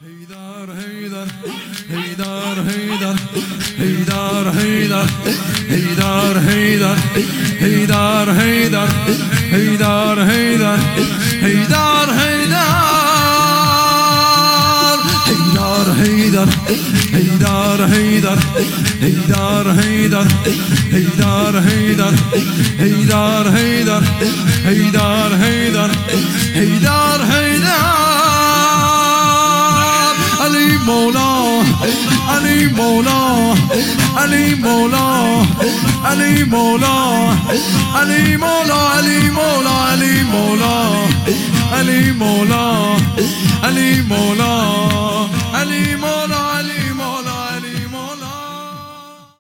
هيدار هيدر هيدار هيدر هيدار هيدر هيدار هيدر هيدار هيدر هيدار هيدر هيدار هيدر هيدار هيدر هيدار هيدر هيدار هيدر هيدار هيدر هيدار هيدر هيدار هيدر علي مولا علي مولا علي مولا علي مولا علي مولا علي مولا علي مولا علي مولا علي مولا علي مولا